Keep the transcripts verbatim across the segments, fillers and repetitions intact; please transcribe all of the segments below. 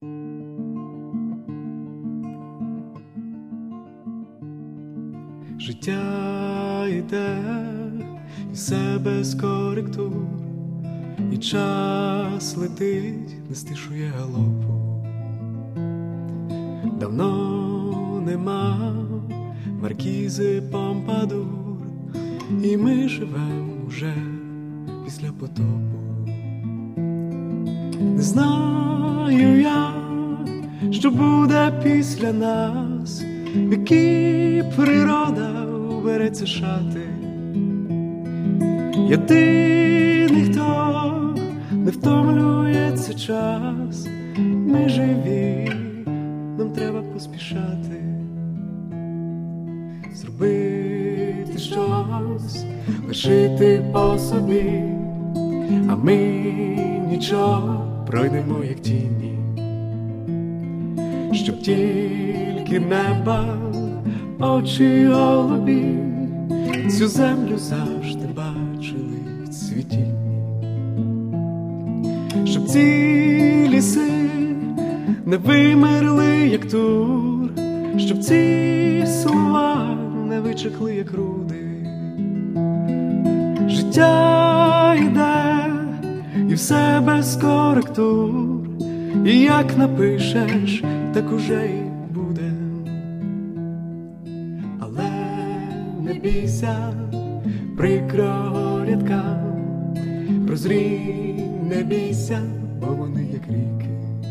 Життя йде, і все без коректур, і час летить, не стишує галопу. Давно нема маркізи Помпадур, і ми живем уже після потопу. Не знаю я, що буде після нас, які природа береться шати. Єдиний, хто не втомлюється час, ми живі, нам треба поспішати. Зробити щось, лишити по собі, а ми нічого, пройдемо як тіні. Щоб тільки неба, очі голубі, цю землю завжди бачили в цвітінні. Щоб ці ліси не вимерли, як тур, щоб ці слова не вичекли, як руди. Життя йде, і все без коректур, і як напишеш, так уже й буде. Але не бійся прикрого рядка, прозрій, не бійся, бо вони як ріки.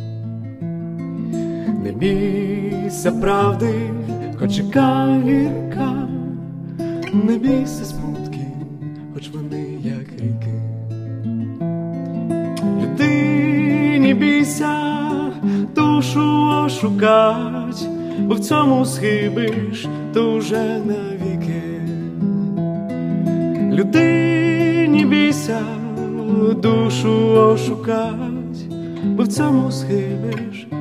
Не бійся правди, хоч яка гірка, не бійся смутків, хоч вони як ріки. Людині бійся душу ошукать, бо в цьому схибиш, то вже навіки. Людині бійся душу ошукать, бо в цьому схибиш,